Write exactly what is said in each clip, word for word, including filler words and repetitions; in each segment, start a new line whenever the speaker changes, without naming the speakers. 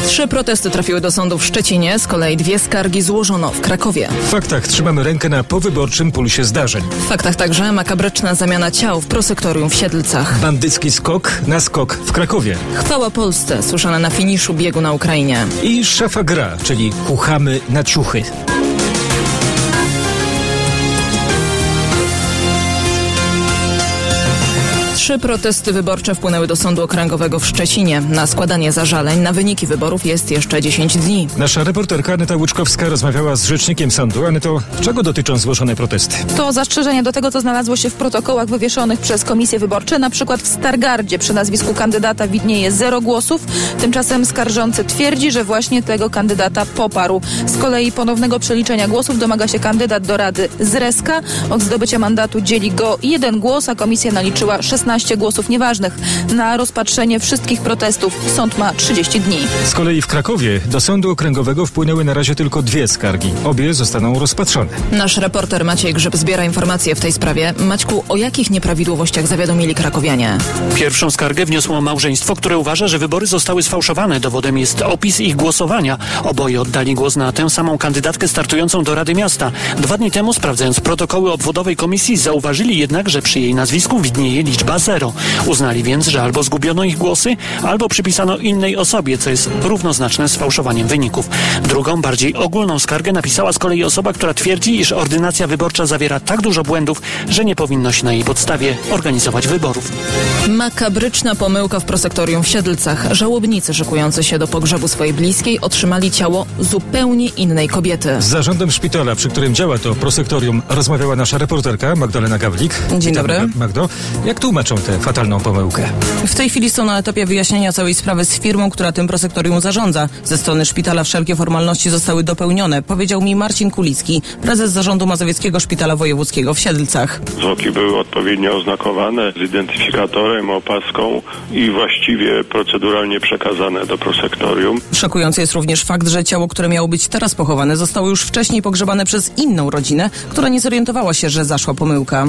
Trzy protesty trafiły do sądu w Szczecinie, z kolei dwie skargi złożono w Krakowie.
W faktach trzymamy rękę na powyborczym pulsie zdarzeń.
W faktach także makabryczna zamiana ciał w prosektorium w Siedlcach.
Bandycki skok na skok w Krakowie.
Chwała Polsce, słyszana na finiszu biegu na Ukrainie.
I szafa gra, czyli chuchamy na ciuchy.
Trzy protesty wyborcze wpłynęły do Sądu Okręgowego w Szczecinie. Na składanie zażaleń na wyniki wyborów jest jeszcze dziesięć dni.
Nasza reporterka Aneta Łyczkowska rozmawiała z rzecznikiem sądu. Aneto, czego dotyczą zgłoszone protesty?
To zastrzeżenie do tego, co znalazło się w protokołach wywieszonych przez komisje wyborcze. Na przykład w Stargardzie przy nazwisku kandydata widnieje zero głosów. Tymczasem skarżący twierdzi, że właśnie tego kandydata poparł. Z kolei ponownego przeliczenia głosów domaga się kandydat do Rady z Reska. Od zdobycia mandatu dzieli go jeden głos, a komisja naliczyła szesnaście głosów nieważnych. Na rozpatrzenie wszystkich protestów sąd ma trzydzieści dni.
Z kolei w Krakowie do Sądu Okręgowego wpłynęły na razie tylko dwie skargi. Obie zostaną rozpatrzone.
Nasz reporter Maciej Grzyb zbiera informacje w tej sprawie. Maćku, o jakich nieprawidłowościach zawiadomili krakowianie?
Pierwszą skargę wniosło małżeństwo, które uważa, że wybory zostały sfałszowane. Dowodem jest opis ich głosowania. Oboje oddali głos na tę samą kandydatkę startującą do Rady Miasta. Dwa dni temu, sprawdzając protokoły obwodowej komisji, zauważyli jednak, że przy jej nazwisku widnieje liczba zero. Uznali więc, że albo zgubiono ich głosy, albo przypisano innej osobie, co jest równoznaczne z fałszowaniem wyników. Drugą, bardziej ogólną skargę napisała z kolei osoba, która twierdzi, iż ordynacja wyborcza zawiera tak dużo błędów, że nie powinno się na jej podstawie organizować wyborów.
Makabryczna pomyłka w prosektorium w Siedlcach. Żałobnicy szykujący się do pogrzebu swojej bliskiej otrzymali ciało zupełnie innej kobiety.
Z zarządem szpitala, przy którym działa to prosektorium, rozmawiała nasza reporterka Magdalena Gawlik.
Dzień dobry.
Magdo, jak tłumaczą tę fatalną pomyłkę?
W tej chwili są na etapie wyjaśnienia całej sprawy z firmą, która tym prosektorium zarządza. Ze strony szpitala wszelkie formalności zostały dopełnione, powiedział mi Marcin Kulicki, prezes zarządu Mazowieckiego Szpitala Wojewódzkiego w Siedlcach.
Zwłoki były odpowiednio oznakowane z identyfikatorem, opaską i właściwie proceduralnie przekazane do prosektorium.
Szokujący jest również fakt, że ciało, które miało być teraz pochowane, zostało już wcześniej pogrzebane przez inną rodzinę, która nie zorientowała się, że zaszła pomyłka.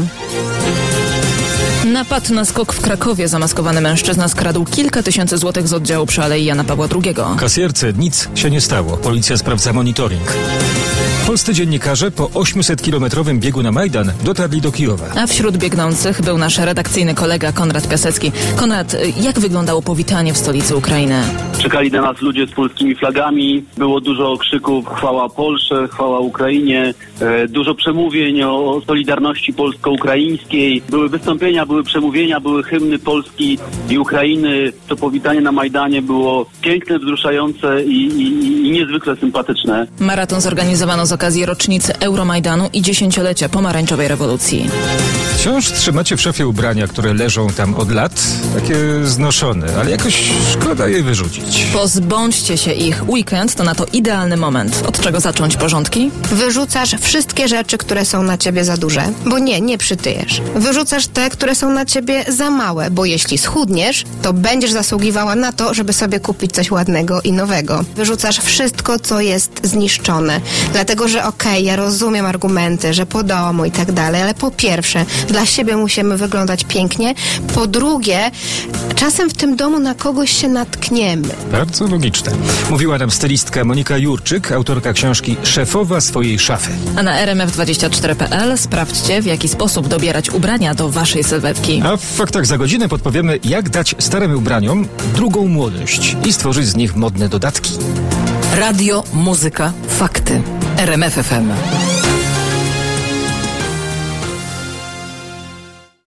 Napad na skok w Krakowie. Zamaskowany mężczyzna skradł kilka tysięcy złotych z oddziału przy Alei Jana Pawła drugiego.
Kasjerce nic się nie stało. Policja sprawdza monitoring. Polscy dziennikarze po ośmiosetkilometrowym biegu na Majdan dotarli do Kijowa.
A wśród biegnących był nasz redakcyjny kolega Konrad Piasecki. Konrad, jak wyglądało powitanie w stolicy Ukrainy?
Czekali na nas ludzie z polskimi flagami. Było dużo krzyków chwała Polsce, chwała Ukrainie. E, dużo przemówień o solidarności polsko-ukraińskiej. Były wystąpienia, były przemówienia, były hymny Polski i Ukrainy. To powitanie na Majdanie było piękne, wzruszające i, i, i niezwykle sympatyczne.
Maraton zorganizowano z okazji rocznicy Euromajdanu i dziesięciolecia pomarańczowej rewolucji.
Wciąż trzymacie w szafie ubrania, które leżą tam od lat, takie znoszone, ale jakoś szkoda je wyrzucić.
Pozbądźcie się ich. Weekend to na to idealny moment. Od czego zacząć porządki?
Wyrzucasz wszystkie rzeczy, które są na ciebie za duże, bo nie, nie przytyjesz. Wyrzucasz te, które są na ciebie za małe, bo jeśli schudniesz, to będziesz zasługiwała na to, żeby sobie kupić coś ładnego i nowego. Wyrzucasz wszystko, co jest zniszczone. Dlatego, że okej, okay, ja rozumiem argumenty, że po domu i tak dalej, ale po pierwsze, dla siebie musimy wyglądać pięknie. Po drugie, czasem w tym domu na kogoś się natkniemy.
Bardzo logiczne. Mówiła nam stylistka Monika Jurczyk, autorka książki Szefowa swojej szafy.
A na r m f dwadzieścia cztery kropka p l sprawdźcie, w jaki sposób dobierać ubrania do waszej sylwetki.
A w faktach za godzinę podpowiemy, jak dać starym ubraniom drugą młodość i stworzyć z nich modne dodatki.
Radio, muzyka, fakty. R M F F M.